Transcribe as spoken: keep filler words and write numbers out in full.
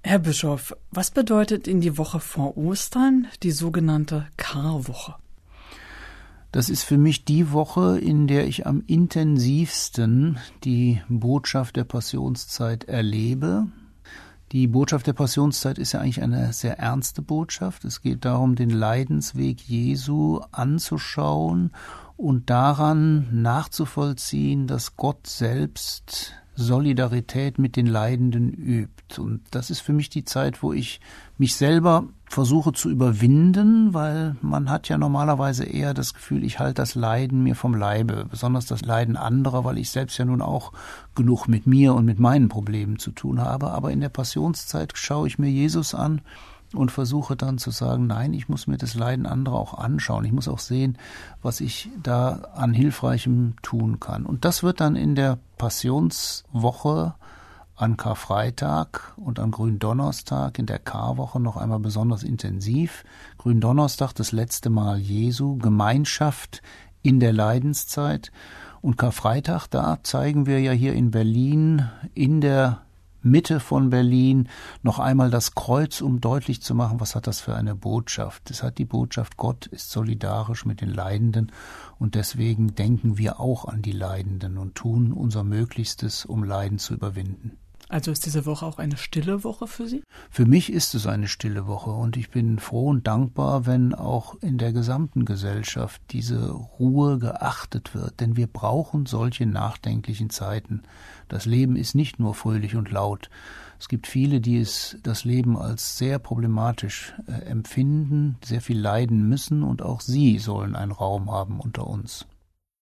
Herr Bischof, was bedeutet Ihnen die Woche vor Ostern, die sogenannte Karwoche? Das ist für mich die Woche, in der ich am intensivsten die Botschaft der Passionszeit erlebe. Die Botschaft der Passionszeit ist ja eigentlich eine sehr ernste Botschaft. Es geht darum, den Leidensweg Jesu anzuschauen und daran nachzuvollziehen, dass Gott selbst Solidarität mit den Leidenden übt. Und das ist für mich die Zeit, wo ich mich selber versuche zu überwinden, weil man hat ja normalerweise eher das Gefühl, ich halte das Leiden mir vom Leibe, besonders das Leiden anderer, weil ich selbst ja nun auch genug mit mir und mit meinen Problemen zu tun habe. Aber in der Passionszeit schaue ich mir Jesus an und versuche dann zu sagen, nein, ich muss mir das Leiden anderer auch anschauen. Ich muss auch sehen, was ich da an Hilfreichem tun kann. Und das wird dann in der Passionswoche an Karfreitag und an Gründonnerstag in der Karwoche noch einmal besonders intensiv. Gründonnerstag das letzte Mal Jesu, Gemeinschaft in der Leidenszeit. Und Karfreitag, da zeigen wir ja hier in Berlin, in der Mitte von Berlin, noch einmal das Kreuz, um deutlich zu machen, was hat das für eine Botschaft. Es hat die Botschaft, Gott ist solidarisch mit den Leidenden und deswegen denken wir auch an die Leidenden und tun unser Möglichstes, um Leiden zu überwinden. Also ist diese Woche auch eine stille Woche für Sie? Für mich ist es eine stille Woche und ich bin froh und dankbar, wenn auch in der gesamten Gesellschaft diese Ruhe geachtet wird, denn wir brauchen solche nachdenklichen Zeiten. Das Leben ist nicht nur fröhlich und laut. Es gibt viele, die es das Leben als sehr problematisch äh, empfinden, sehr viel leiden müssen und auch sie sollen einen Raum haben unter uns.